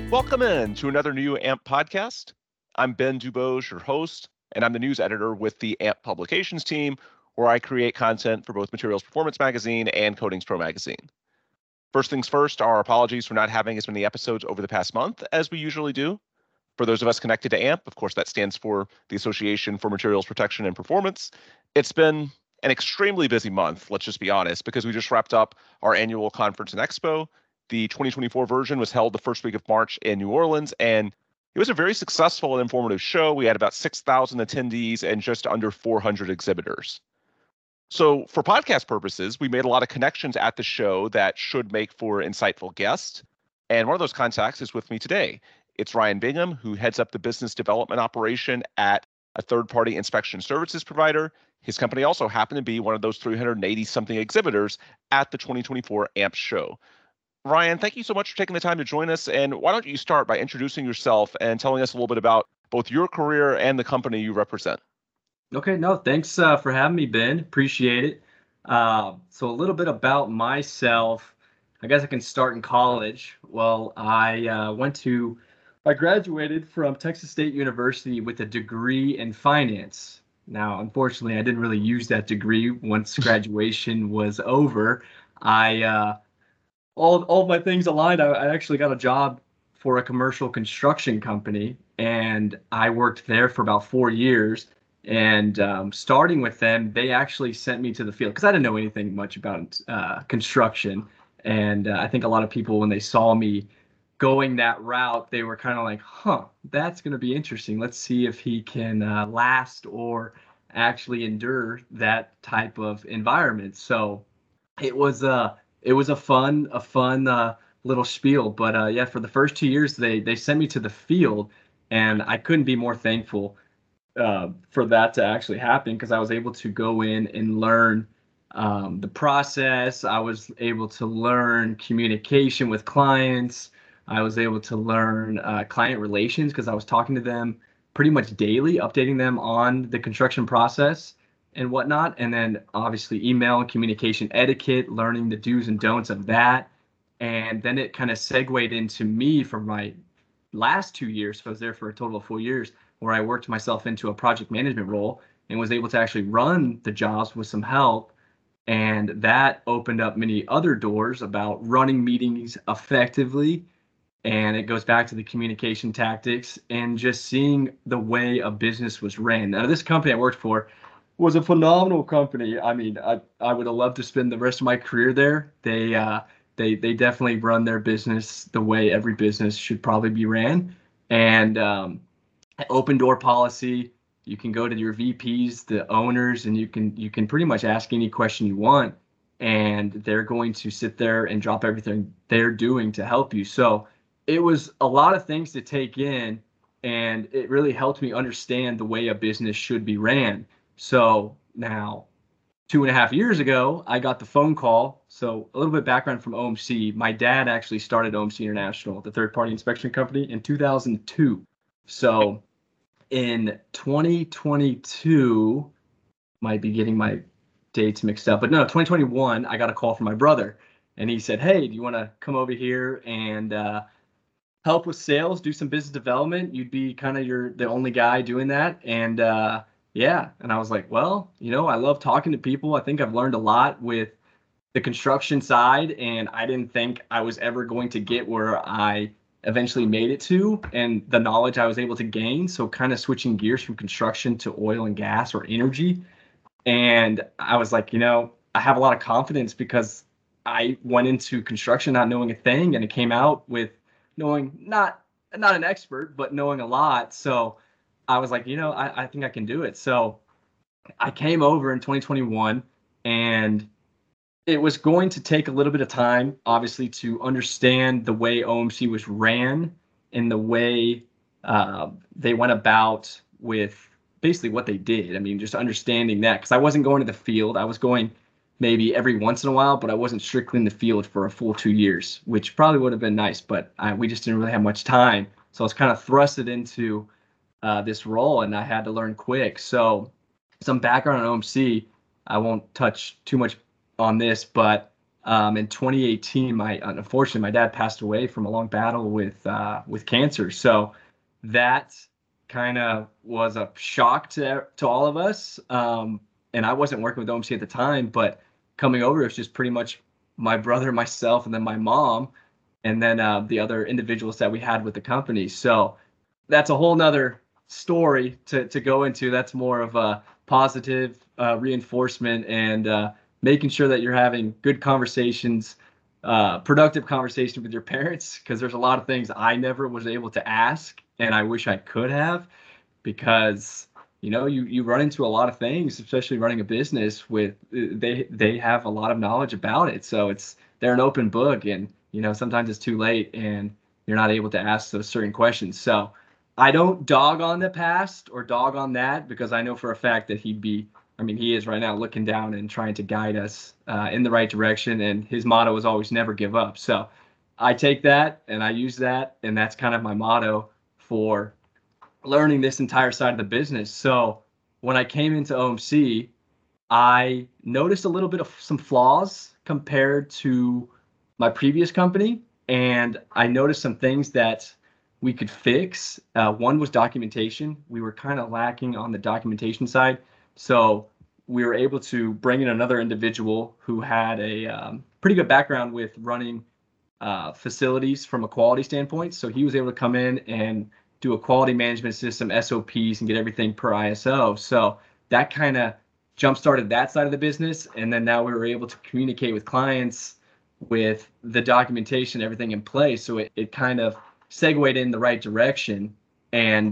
Welcome in to another new AMP podcast. I'm Ben Dubose, your host, and I'm the news editor with the AMP Publications team, where I create content for both Materials Performance Magazine and Coatings Pro Magazine. First things first, our apologies for not having as many episodes over the past month as we usually do. For those of us connected to AMP, of course, that stands for the Association for Materials Protection and Performance. It's been an extremely busy month, let's just be honest, because we just wrapped up our annual conference and expo. The 2024 version was held the first week of March in New Orleans, and it was a very successful and informative show. We had about 6,000 attendees and just under 400 exhibitors. So, for podcast purposes, we made a lot of connections at the show that should make for insightful guests. And one of those contacts is with me today. It's Ryan Bingham, who heads up the business development operation at a third-party inspection services provider. His company also happened to be one of those 380-something exhibitors at the 2024 AMP show. Ryan, thank you so much for taking the time to join us. And why don't you start by introducing yourself and telling us a little bit about both your career and the company you represent? Okay, no, thanks for having me, Ben. Appreciate it. So a little bit about myself. I guess I can start in college. Well, I graduated from Texas State University with a degree in finance. Now, unfortunately, I didn't really use that degree once graduation was over. All of my things aligned. I actually got a job for a commercial construction company, and I worked there for about 4 years. And starting with them, they actually sent me to the field because I didn't know anything much about construction. And I think a lot of people, when they saw me going that route, they were kind of like, huh, that's going to be interesting. Let's see if he can last or actually endure that type of environment. So it was a fun little spiel. But yeah, for the first 2 years, they sent me to the field, and I couldn't be more thankful for that to actually happen because I was able to go in and learn the process. I was able to learn communication with clients. I was able to learn client relations because I was talking to them pretty much daily, updating them on the construction process and whatnot. And then obviously email and communication etiquette, learning the do's and don'ts of that. And then it kind of segued into me for my last 2 years. So I was there for a total of 4 years where I worked myself into a project management role and was able to actually run the jobs with some help. And that opened up many other doors about running meetings effectively. And it goes back to the communication tactics and just seeing the way a business was ran. Now, this company I worked for was a phenomenal company. I mean, I would have loved to spend the rest of my career there. They definitely run their business the way every business should probably be ran. And open door policy. You can go to your VPs, the owners, and you can pretty much ask any question you want, and they're going to sit there and drop everything they're doing to help you. So it was a lot of things to take in, and it really helped me understand the way a business should be ran. So now, 2.5 years ago, I got the phone call. So a little bit background from OMC. My dad actually started OMC International, the third-party inspection company, in 2002. So in 2022, might be getting my dates mixed up, but no, 2021, I got a call from my brother, and he said, "Hey, do you want to come over here and help with sales, do some business development? You'd be kind of the only guy doing that." And yeah, and I was like, "Well, I love talking to people. I think I've learned a lot with the construction side, and I didn't think I was ever going to get where I eventually made it to and the knowledge I was able to gain." So kind of switching gears from construction to oil and gas or energy. And I was like, I have a lot of confidence because I went into construction not knowing a thing, and it came out with knowing not an expert, but knowing a lot. So I was like, I think I can do it. So I came over in 2021, and it was going to take a little bit of time, obviously, to understand the way OMC was ran and the way they went about with basically what they did. I mean, just understanding that, because I wasn't going to the field. I was going maybe every once in a while, but I wasn't strictly in the field for a full 2 years, which probably would have been nice, but we just didn't really have much time. So I was kind of thrusted into this role, and I had to learn quick. So some background on OMC, I won't touch too much on this, but In 2018, unfortunately my dad passed away from a long battle with cancer. So that kind of was a shock to all of us. And I wasn't working with OMC at the time, but coming over, it was just pretty much my brother, myself, and then my mom, and then the other individuals that we had with the company. So that's a whole nother story to go into. That's more of a positive reinforcement and making sure that you're having good conversations, productive conversations with your parents, because there's a lot of things I never was able to ask and I wish I could have, because you run into a lot of things, especially running a business with they have a lot of knowledge about it. So they're an open book, and sometimes it's too late and you're not able to ask those certain questions. So I don't dog on the past or dog on that, because I know for a fact that he is right now looking down and trying to guide us in the right direction. And his motto is always never give up. So I take that and I use that. And that's kind of my motto for learning this entire side of the business. So when I came into OMC, I noticed a little bit of some flaws compared to my previous company. And I noticed some things that we could fix. One was documentation. We were kind of lacking on the documentation side. So we were able to bring in another individual who had a pretty good background with running facilities from a quality standpoint. So he was able to come in and do a quality management system, SOPs, and get everything per ISO. So that kind of jump-started that side of the business. And then now we were able to communicate with clients with the documentation, everything in place. So it kind of segued in the right direction. And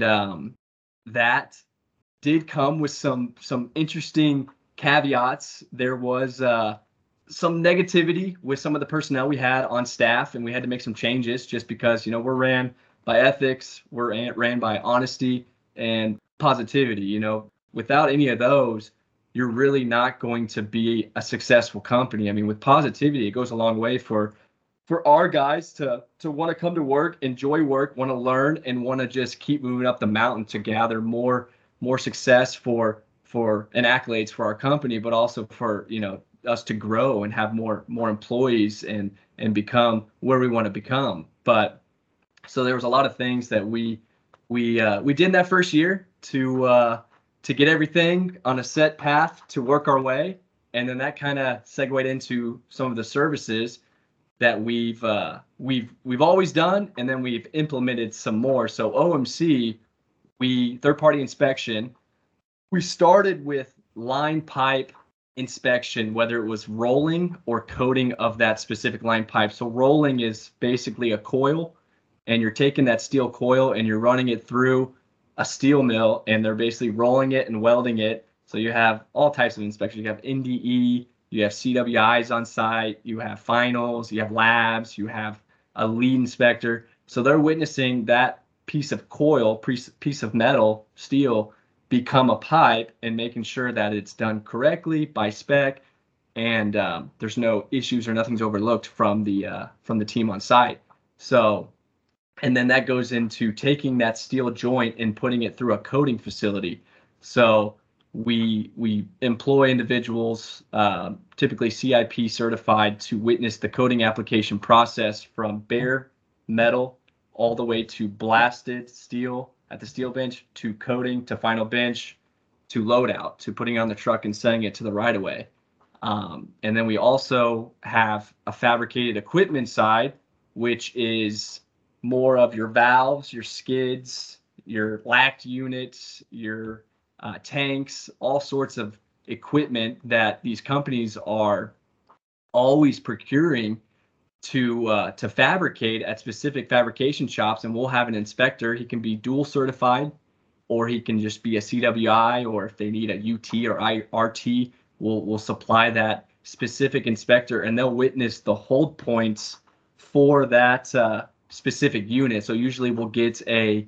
that did come with some interesting caveats. There was some negativity with some of the personnel we had on staff, and we had to make some changes just because, we're ran by ethics, we're ran by honesty and positivity. Without any of those, you're really not going to be a successful company. I mean, with positivity, it goes a long way for our guys to want to come to work, enjoy work, want to learn, and want to just keep moving up the mountain to gather more success for and accolades for our company, but also for us to grow and have more employees and become where we want to become. But so there was a lot of things that we did in that first year to get everything on a set path to work our way, and then that kind of segued into some of the services that we've always done, and then we've implemented some more. So OMC, third-party inspection. We started with line pipe inspection, whether it was rolling or coating of that specific line pipe. So rolling is basically a coil, and you're taking that steel coil and you're running it through a steel mill, and they're basically rolling it and welding it. So you have all types of inspections. You have NDE, you have CWIs on site, you have finals, you have labs, you have a lead inspector. So they're witnessing that piece of coil, piece of metal, steel, become a pipe, and making sure that it's done correctly by spec, and there's no issues or nothing's overlooked from the team on site. So, and then that goes into taking that steel joint and putting it through a coating facility. So we employ individuals, typically CIP certified, to witness the coating application process from bare metal all the way to blasted steel at the steel bench, to coating, to final bench, to loadout, to putting on the truck and sending it to the right of way. And then we also have a fabricated equipment side, which is more of your valves, your skids, your LACT units, your tanks, all sorts of equipment that these companies are always procuring to fabricate at specific fabrication shops. And we'll have an inspector. He can be dual certified, or he can just be a CWI, or if they need a UT or RT, we'll supply that specific inspector, and they'll witness the hold points for that specific unit. So usually we'll get a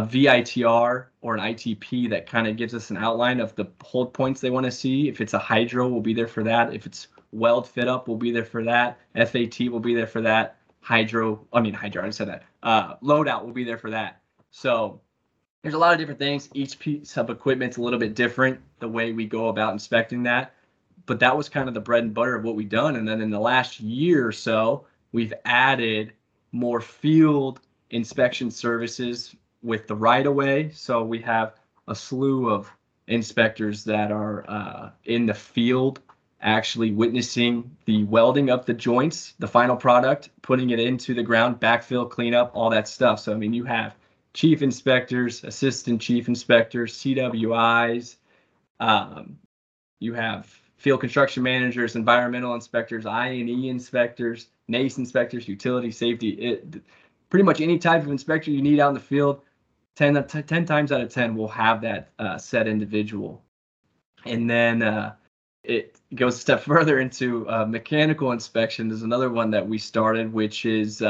VITR or an ITP that kind of gives us an outline of the hold points they want to see. If it's a hydro, we'll be there for that. If it's weld fit up, we'll be there for that. FAT will be there for that. I said that. Loadout will be there for that. So there's a lot of different things. Each piece of equipment's a little bit different, the way we go about inspecting that. but that was kind of the bread and butter of what we've done. And then in the last year or so, we've added more field inspection services with the right of way. So we have a slew of inspectors that are in the field actually witnessing the welding of the joints, the final product, putting it into the ground, backfill, cleanup, all that stuff. So, I mean, you have chief inspectors, assistant chief inspectors, CWIs, you have field construction managers, environmental inspectors, I&E inspectors, NACE inspectors, utility safety. Pretty much any type of inspector you need out in the field, 10 times out of 10 will have that said individual. And then it goes a step further into mechanical inspection. There's another one that we started, which is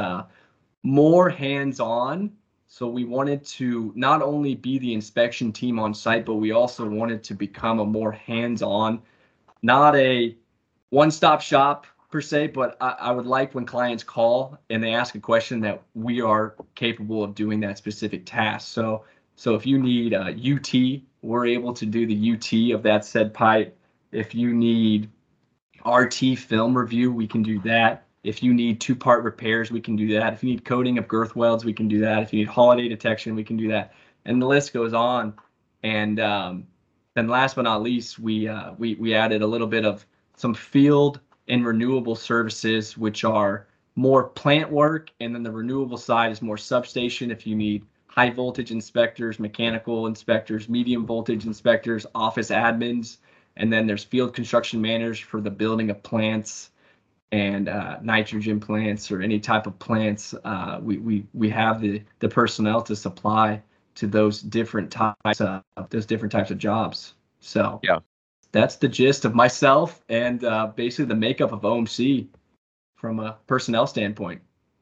more hands-on. So we wanted to not only be the inspection team on site, but we also wanted to become a more hands-on, not a one-stop shop per se, but I would like when clients call and they ask a question that we are capable of doing that specific task. So if you need a UT, we're able to do the UT of that said pipe. If you need RT film review, we can do that. If you need two-part repairs, we can do that. If you need coating of girth welds, we can do that. If you need holiday detection, we can do that. And the list goes on. And then last but not least, we added a little bit of some field and renewable services, which are more plant work. And then the renewable side is more substation. If you need high voltage inspectors, mechanical inspectors, medium voltage inspectors, office admins, and then there's field construction managers for the building of plants and nitrogen plants or any type of plants. We have the personnel to supply to those different types of jobs. So yeah, that's the gist of myself and basically the makeup of OMC from a personnel standpoint.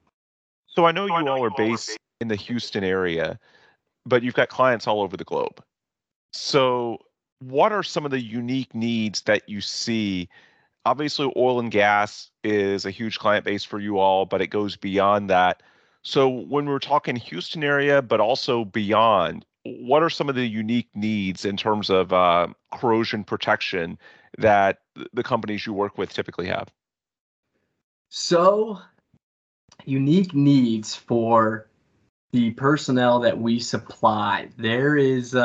So I know you all are based in the Houston area, but you've got clients all over the globe. So what are some of the unique needs that you see? Obviously, oil and gas is a huge client base for you all, but it goes beyond that. So when we're talking Houston area, but also beyond, what are some of the unique needs in terms of corrosion protection that the companies you work with typically have? So unique needs for the personnel that we supply. There is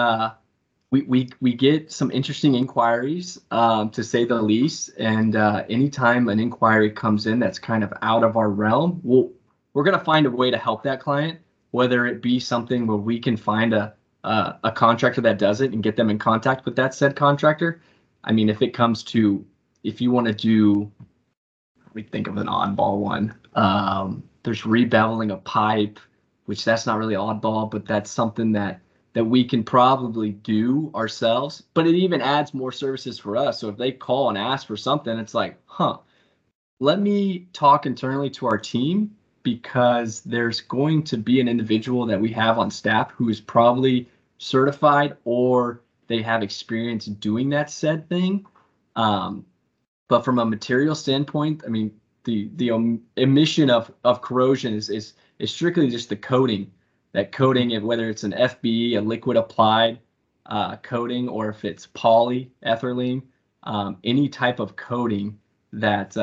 we get some interesting inquiries, to say the least. And anytime an inquiry comes in that's kind of out of our realm, we're going to find a way to help that client, whether it be something where we can find a contractor that does it and get them in contact with that said contractor. I mean, if it comes to, if you want to do, let me think of an oddball one. There's rebeveling a pipe, which that's not really oddball, but that's something that we can probably do ourselves, but it even adds more services for us. So if they call and ask for something, it's like, let me talk internally to our team, because there's going to be an individual that we have on staff who is probably certified or they have experience doing that said thing. But from a material standpoint, I mean, the emission of corrosion is strictly just the coating. That coating, whether it's an FBE, a liquid applied coating, or if it's polyethylene, any type of coating that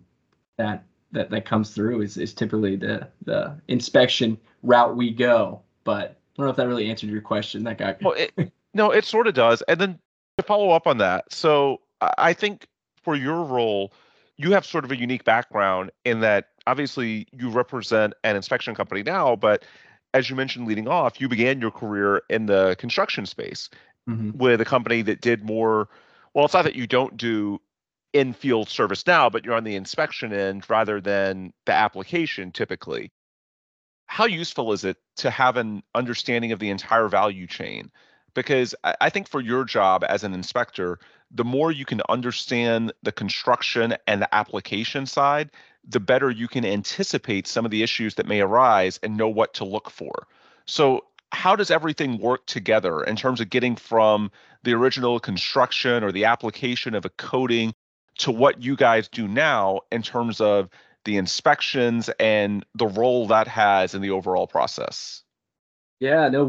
comes through is typically the inspection route we go. But I don't know if that really answered your question. That guy. Well, no, it sort of does. And then to follow up on that, so I think for your role, you have sort of a unique background in that obviously you represent an inspection company now, but as you mentioned leading off, you began your career in the construction space with a company that did more. Well, it's not that you don't do in-field service now, but you're on the inspection end rather than the application typically. How useful is it to have an understanding of the entire value chain? Because I think for your job as an inspector, the more you can understand the construction and the application side, the better you can anticipate some of the issues that may arise and know what to look for. So how does everything work together in terms of getting from the original construction or the application of a coating to what you guys do now in terms of the inspections and the role that has in the overall process? Yeah, no,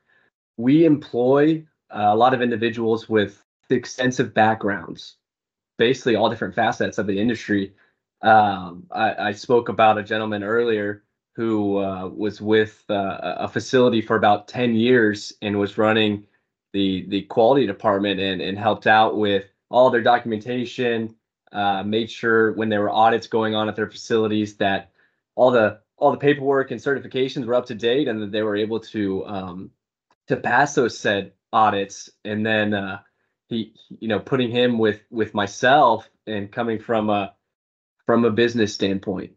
we employ a lot of individuals with extensive backgrounds. basically all different facets of the industry. I spoke about a gentleman earlier who was with a facility for about 10 years and was running the quality department and helped out with all their documentation, made sure when there were audits going on at their facilities that all the paperwork and certifications were up to date and that they were able to pass those said audits. And then he, putting him with myself and coming from a business standpoint,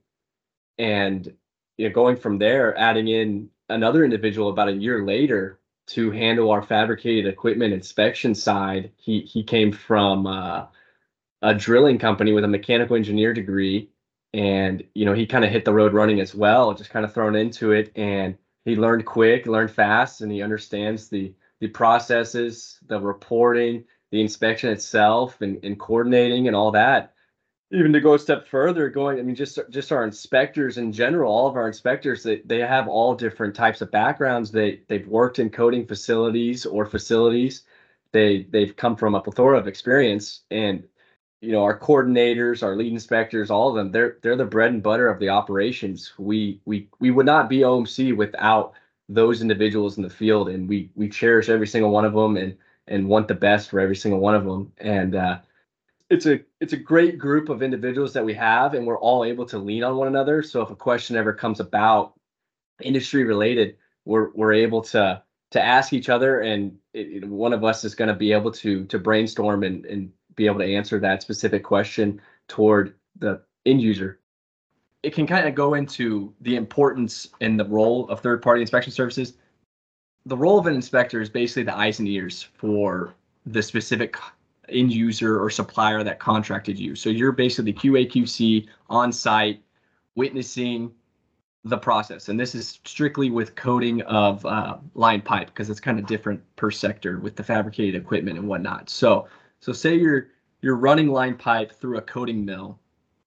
and going from there, adding in another individual about a year later to handle our fabricated equipment inspection side. He came from a drilling company with a mechanical engineer degree, and he kind of hit the road running as well, just kind of thrown into it, and he learned quick, learned fast, and he understands the processes, the reporting, the inspection itself, and coordinating and all that. Even to go a step further, just our inspectors in general, all of our inspectors, they have all different types of backgrounds. They've worked in coating facilities or facilities. They've come from a plethora of experience, and our coordinators, our lead inspectors, all of them, they're the bread and butter of the operations. We would not be OMC without those individuals in the field, and we cherish every single one of them and want the best for every single one of them. And it's a great group of individuals that we have, and we're all able to lean on one another. So if a question ever comes about industry related, we're able to ask each other, and one of us is going to be able to brainstorm and be able to answer that specific question toward the end user. It can kind of go into the importance and the role of third-party inspection services. The role of an inspector is basically the eyes and ears for the specific end user or supplier that contracted you. So you're basically QA QC on site, witnessing the process. And this is strictly with coating of line pipe, because it's kind of different per sector with the fabricated equipment and whatnot. So say you're running line pipe through a coating mill,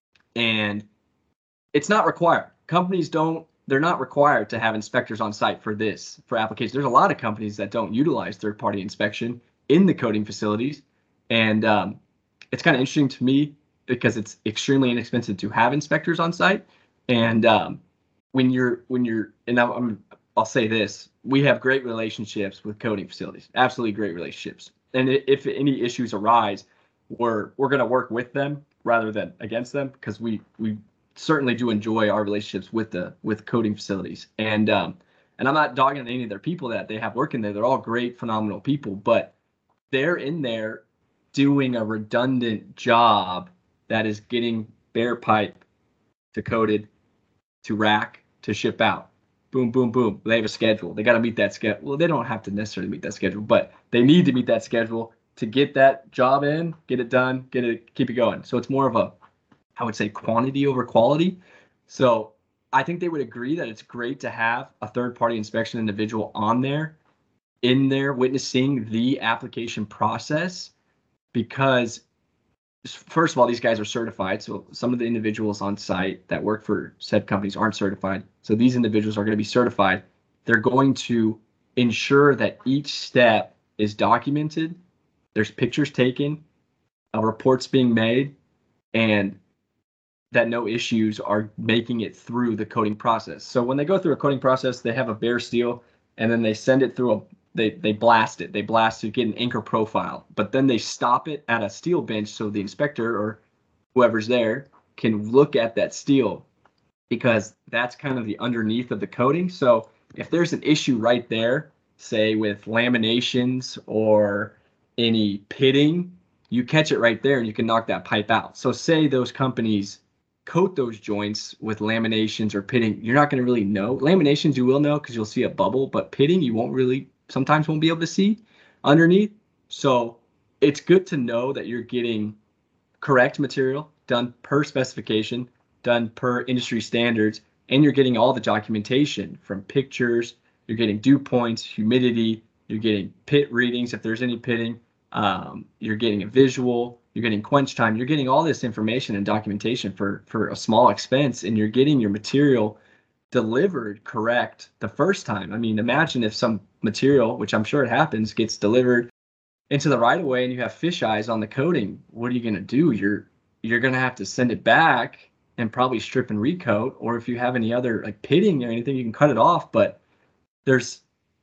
and it's not required. Companies they're not required to have inspectors on site for applications. There's a lot of companies that don't utilize third-party inspection in the coating facilities. And it's kind of interesting to me because it's extremely inexpensive to have inspectors on site. And I'll say this, we have great relationships with coating facilities, absolutely great relationships. And if any issues arise, we're going to work with them rather than against them, because we certainly do enjoy our relationships with coating facilities. And I'm not dogging any of their people that they have working there. They're all great, phenomenal people, but they're in there doing a redundant job that is getting bare pipe to coated, to rack, to ship out. Boom, boom, boom. They have a schedule. They got to meet that schedule. Well, they don't have to necessarily meet that schedule, but they need to meet that schedule to get that job in, get it done, keep it going. So it's more of I would say, quantity over quality. So I think they would agree that it's great to have a third-party inspection individual in there witnessing the application process, because first of all, these guys are certified. So some of the individuals on site that work for said companies aren't certified. So these individuals are going to be certified. They're going to ensure that each step is documented. There's pictures taken, a report's being made, and that no issues are making it through the coating process. So when they go through a coating process, they have a bare steel, and then they send it through they blast it. They blast to get an anchor profile, but then they stop it at a steel bench so the inspector or whoever's there can look at that steel, because that's kind of the underneath of the coating. So if there's an issue right there, say with laminations or any pitting, you catch it right there and you can knock that pipe out. So say those companies coat those joints with laminations or pitting, you're not going to really know. Laminations you will know because you'll see a bubble, but pitting you sometimes won't be able to see underneath. So it's good to know that you're getting correct material done per specification, done per industry standards, and you're getting all the documentation from pictures, you're getting dew points, humidity, you're getting pit readings if there's any pitting, you're getting a visual, you're getting quench time, you're getting all this information and documentation for a small expense, and you're getting your material delivered correct the first time. I mean, imagine if some material, which I'm sure it happens, gets delivered into the right of way and you have fish eyes on the coating, what are you going to do? You're going to have to send it back and probably strip and recoat, or if you have any other like pitting or anything, you can cut it off. But there's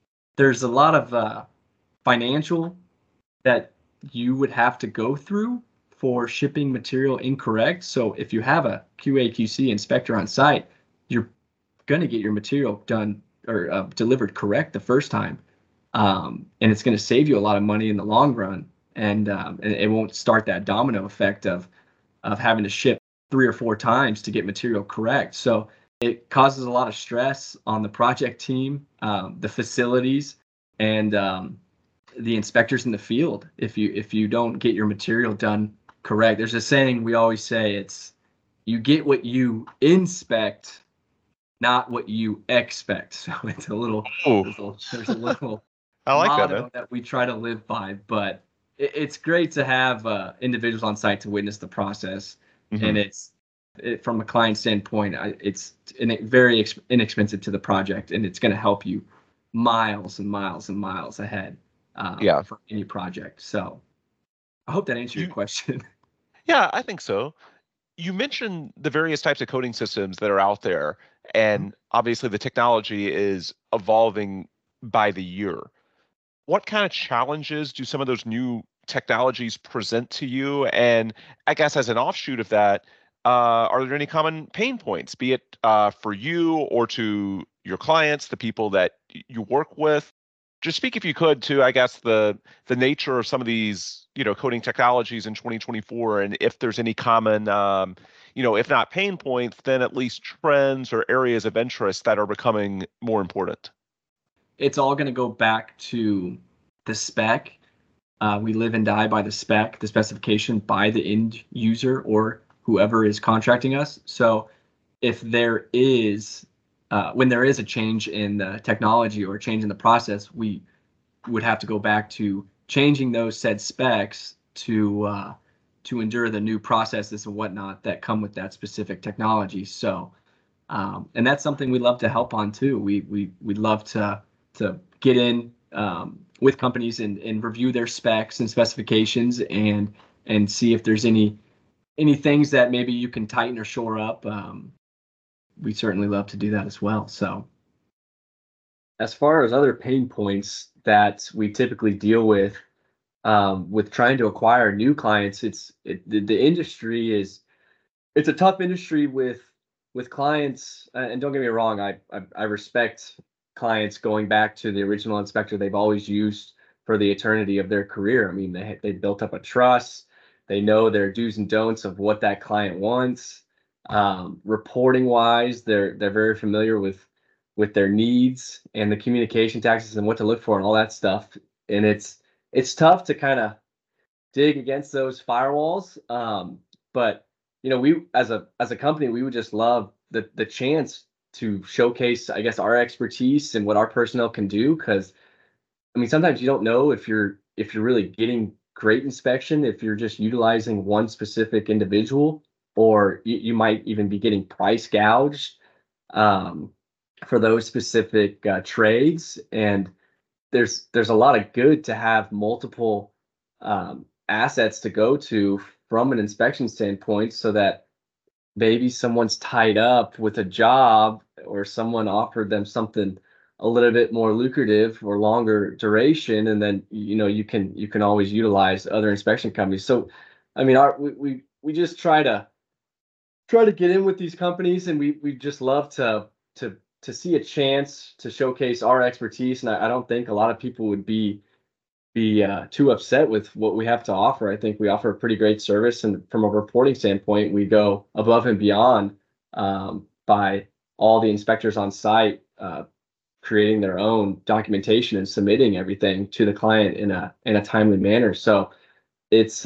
a lot of financial that you would have to go through for shipping material incorrect. So if you have a QA/QC inspector on site, you're going to get your material done or delivered correct the first time, and it's going to save you a lot of money in the long run, and it won't start that domino effect of having to ship 3 or 4 times to get material correct. So it causes a lot of stress on the project team, the facilities, and the inspectors in the field if you don't get your material done correct. There's a saying we always say, it's you get what you inspect, not what you expect. So it's a little there's a little I like that, motto man. that we try to live by. But it's great to have individuals on site to witness the process, and from a client standpoint, it's very inexpensive to the project, and it's going to help you miles and miles and miles ahead for any project. So I hope that answered your question. Yeah, I think so. You mentioned the various types of coding systems that are out there, and obviously the technology is evolving by the year. What kind of challenges do some of those new technologies present to you? And I guess as an offshoot of that, are there any common pain points, be it for you or to your clients, the people that you work with? Just speak, if you could, to, I guess, the nature of some of these, coding technologies in 2024, and if there's any common, if not pain points, then at least trends or areas of interest that are becoming more important. It's all going to go back to the spec. We live and die by the spec, the specification by the end user or whoever is contracting us. So if there is, when there is a change in the technology or a change in the process, we would have to go back to changing those said specs to endure the new processes and whatnot that come with that specific technology. So, and that's something we love to help on too. We'd love to get in with companies and review their specs and specifications and see if there's any things that maybe you can tighten or shore up. We certainly love to do that as well. So as far as other pain points that we typically deal with trying to acquire new clients, the industry it's a tough industry with clients. And don't get me wrong, I respect clients going back to the original inspector they've always used for the eternity of their career. I mean, they built up a trust. They know their do's and don'ts of what that client wants. Reporting wise, they're very familiar with their needs and the communication tactics and what to look for and all that stuff. And it's tough to kind of dig against those firewalls. But we as a company, we would just love the chance to showcase, I guess, our expertise and what our personnel can do. Because I mean, sometimes you don't know if you're really getting great inspection, if you're just utilizing one specific individual, or you might even be getting price gouged for those specific trades. And there's a lot of good to have multiple assets to go to from an inspection standpoint, so that maybe someone's tied up with a job or someone offered them something a little bit more lucrative or longer duration, and then you can always utilize other inspection companies. So I mean, we just try to get in with these companies, and we just love to see a chance to showcase our expertise. And I don't think a lot of people would be too upset with what we have to offer. I think we offer a pretty great service, and from a reporting standpoint, we go above and beyond by all the inspectors on site creating their own documentation and submitting everything to the client in a timely manner. So it's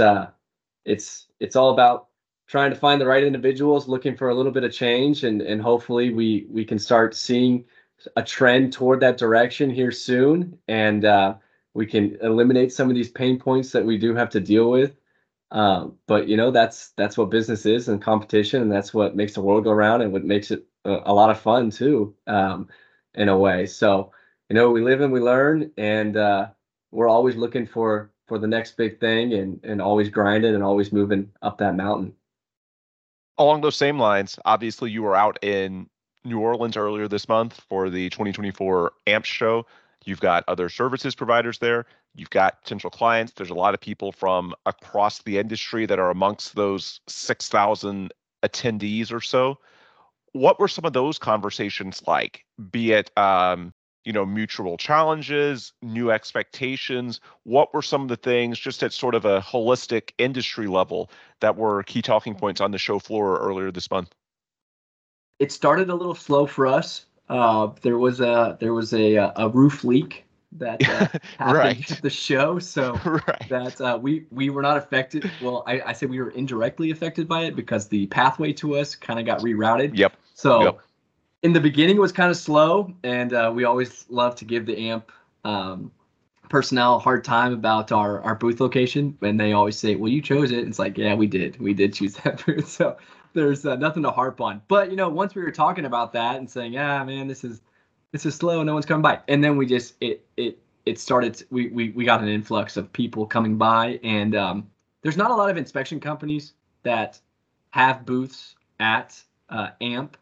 all about trying to find the right individuals, looking for a little bit of change, and hopefully we can start seeing a trend toward that direction here soon, and we can eliminate some of these pain points that we do have to deal with. But that's what business is, and competition, and that's what makes the world go round, and what makes it a lot of fun too, in a way. So we live and we learn, and we're always looking for for the next big thing and always grinding and always moving up that mountain. Along those same lines, obviously you were out in New Orleans earlier this month for the 2024 AMP show. You've got other services providers there. You've got potential clients. There's a lot of people from across the industry that are amongst those 6,000 attendees or so. What were some of those conversations like? Be it mutual challenges, new expectations. What were some of the things just at sort of a holistic industry level that were key talking points on the show floor earlier this month? It started a little slow for us. There was a roof leak that happened Right. at the show, so Right. that we were not affected. Well, I say we were indirectly affected by it because the pathway to us kind of got rerouted. Yep. So in the beginning, it was kind of slow, and we always love to give the AMP personnel a hard time about our booth location, and they always say, "Well, you chose it." It's like, yeah, we did choose that booth. So there's nothing to harp on. But once we were talking about that and saying, "Yeah, man, this is slow, no one's coming by," and then we just it started. We got an influx of people coming by, and there's not a lot of inspection companies that have booths at AMP.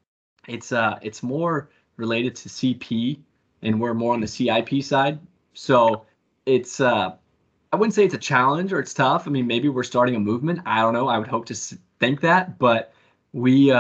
It's more related to CP, and we're more on the CIP side. So it's I wouldn't say it's a challenge or it's tough. I mean, maybe we're starting a movement. I don't know. I would hope to think that, but we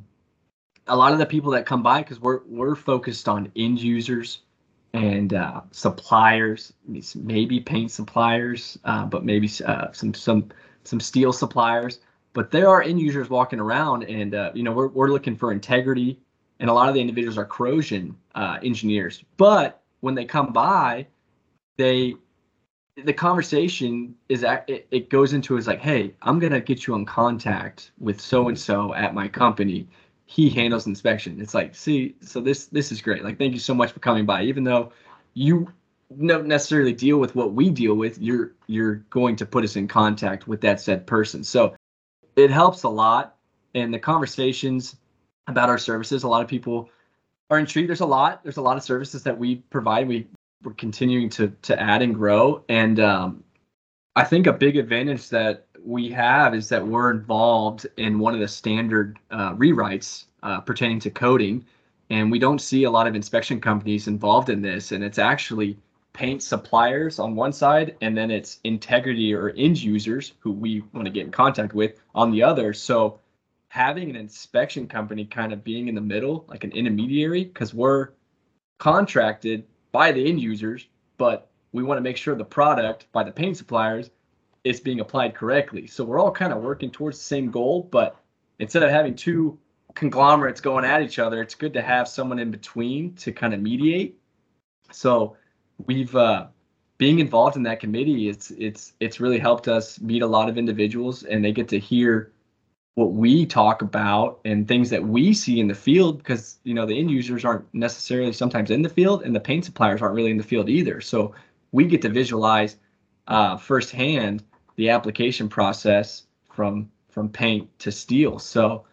a lot of the people that come by, because we're focused on end users and suppliers, maybe paint suppliers, but maybe some steel suppliers. But there are end users walking around, and we're looking for integrity, and a lot of the individuals are corrosion engineers. But when they come by, the conversation is it goes into is like, hey, I'm gonna get you in contact with so and so at my company. He handles inspection. It's like, see, so this is great. Like, thank you so much for coming by. Even though you don't necessarily deal with what we deal with, you're going to put us in contact with that said person. So it helps a lot. And the conversations about our services, a lot of people are intrigued. There's a lot of services that we provide. We're continuing to add and grow. And I think a big advantage that we have is that we're involved in one of the standard rewrites pertaining to coding. And we don't see a lot of inspection companies involved in this. And it's actually paint suppliers on one side, and then it's integrity or end users who we want to get in contact with on the other. So having an inspection company kind of being in the middle, like an intermediary, because we're contracted by the end users, but we want to make sure the product by the paint suppliers is being applied correctly. So we're all kind of working towards the same goal, but instead of having two conglomerates going at each other, it's good to have someone in between to kind of mediate. So we've being involved in that committee, it's really helped us meet a lot of individuals, and they get to hear what we talk about and things that we see in the field, because the end users aren't necessarily sometimes in the field, and the paint suppliers aren't really in the field either. So we get to visualize firsthand the application process from paint to steel. So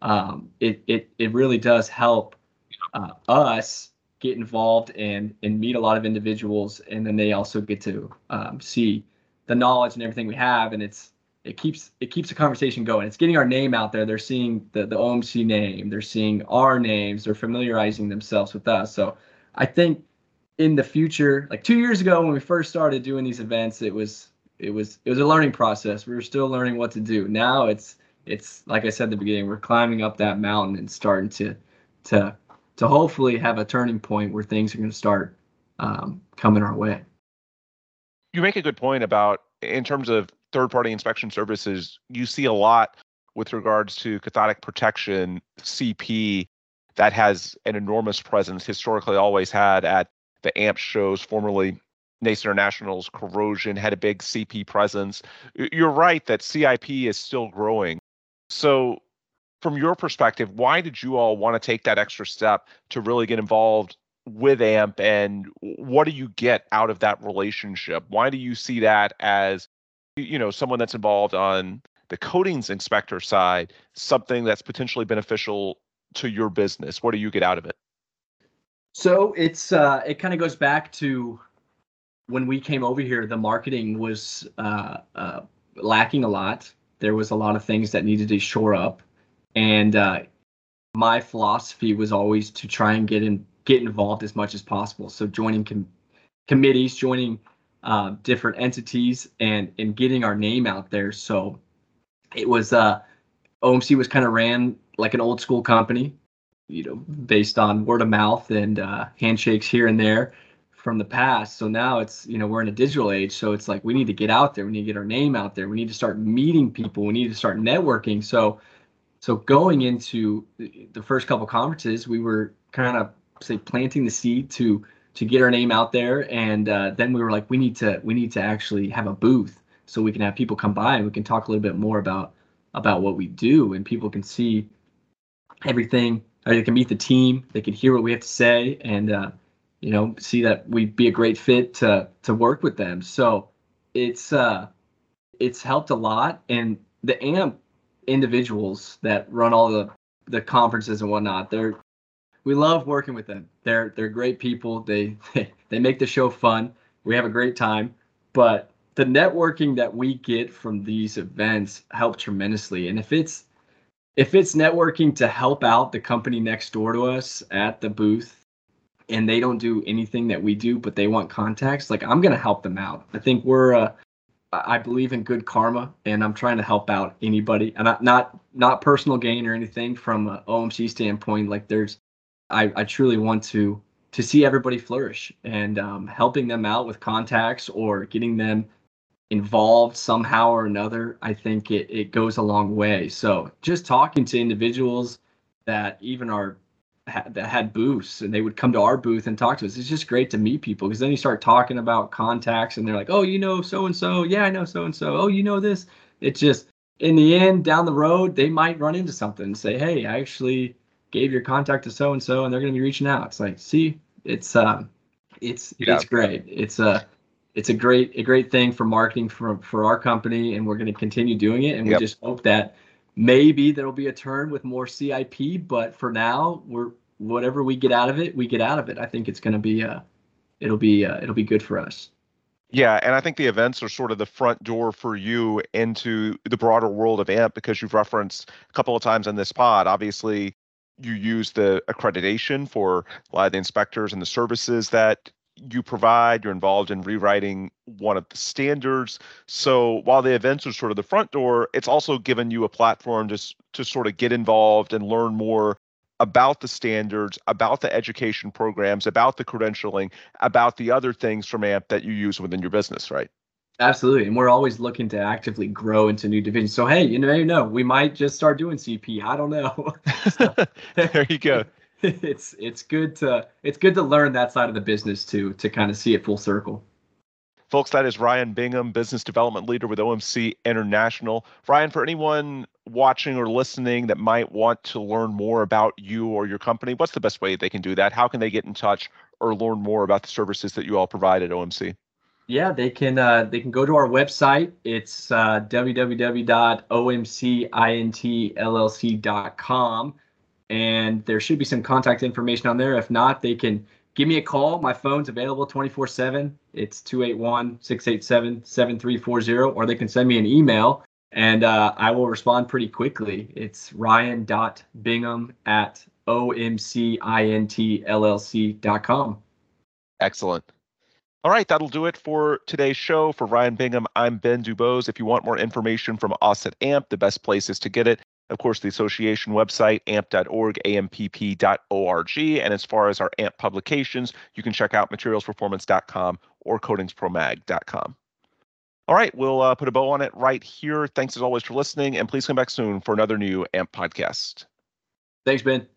it really does help us get involved and meet a lot of individuals, and then they also get to see the knowledge and everything we have, and it keeps the conversation going. It's getting our name out there. They're seeing the OMC name. They're seeing our names. They're familiarizing themselves with us. So I think in the future, like 2 years ago when we first started doing these events, it was a learning process. We were still learning what to do. Now it's like I said at the beginning, we're climbing up that mountain and starting to hopefully have a turning point where things are going to start coming our way. You make a good point about, in terms of third-party inspection services, you see a lot with regards to cathodic protection, CP, that has an enormous presence, historically always had at the AMP shows, formerly NACE International's corrosion had a big CP presence. You're right that CIP is still growing. So from your perspective, why did you all want to take that extra step to really get involved with AMP, and what do you get out of that relationship? Why do you see that as, someone that's involved on the coatings inspector side, something that's potentially beneficial to your business? What do you get out of it? So it kind of goes back to when we came over here, the marketing was lacking a lot. There was a lot of things that needed to shore up, and my philosophy was always to try and get involved as much as possible. So joining committees, joining different entities, and getting our name out there. So it was OMC was kind of ran like an old school company, based on word of mouth and handshakes here and there from the past. So now it's, we're in a digital age. So it's like we need to get out there. We need to get our name out there. We need to start meeting people. We need to start networking. So going into the first couple conferences, we were kind of planting the seed to get our name out there, and then we were like, we need to actually have a booth so we can have people come by and we can talk a little bit more about what we do, and people can see everything. Or they can meet the team, they can hear what we have to say, and see that we'd be a great fit to work with them. So it's helped a lot, and the AMP individuals that run all the conferences and whatnot, we love working with them. They're great people. They make the show fun. We have a great time, but the networking that we get from these events help tremendously. And if it's networking to help out the company next door to us at the booth, and they don't do anything that we do, but they want contacts, like, I'm going to help them out. I think I believe in good karma, and I'm trying to help out anybody, and not personal gain or anything from an OMC standpoint. Like, I truly want to see everybody flourish, and helping them out with contacts or getting them involved somehow or another, I think it goes a long way. So just talking to individuals that even that had booths, and they would come to our booth and talk to us. It's just great to meet people, because then you start talking about contacts and they're like, oh, so-and-so. Yeah, I know so-and-so. Oh, this. It just, in the end, down the road, they might run into something and say, hey, I actually gave your contact to so-and-so, and they're going to be reaching out. It's like, see, it's great. It's a great thing for marketing for our company, and we're going to continue doing it. And we just hope that maybe there'll be a turn with more CIP, but for now, whatever we get out of it, we get out of it. I think it's going to be it'll be good for us. Yeah, and I think the events are sort of the front door for you into the broader world of AMP, because you've referenced a couple of times on this pod. Obviously, you use the accreditation for a lot of the inspectors and the services that you provide. You're involved in rewriting one of the standards. So while the events are sort of the front door, it's also given you a platform to sort of get involved and learn more about the standards, about the education programs, about the credentialing, about the other things from AMP that you use within your business, right? Absolutely. And we're always looking to actively grow into new divisions. So, hey, we might just start doing CP. I don't know. There you go. It's good to learn that side of the business to kind of see it full circle. Folks, that is Ryan Bingham, Business Development Leader with OMC International. Ryan, for anyone watching or listening that might want to learn more about you or your company, what's the best way they can do that? How can they get in touch or learn more about the services that you all provide at OMC? Yeah, they can go to our website. It's www.omcintllc.com, and there should be some contact information on there. If not, they can give me a call. My phone's available 24/7. It's 281-687-7340, or they can send me an email, and I will respond pretty quickly. It's ryan.bingham@omcintllc.com. Excellent. All right, that'll do it for today's show. For Ryan Bingham, I'm Ben Dubose. If you want more information from us at AMP, the best place is to get it. Of course, the association website, amp.org, ampp.org. And as far as our AMP publications, you can check out materialsperformance.com or coatingspromag.com. All right, we'll put a bow on it right here. Thanks as always for listening, and please come back soon for another new AMP podcast. Thanks, Ben.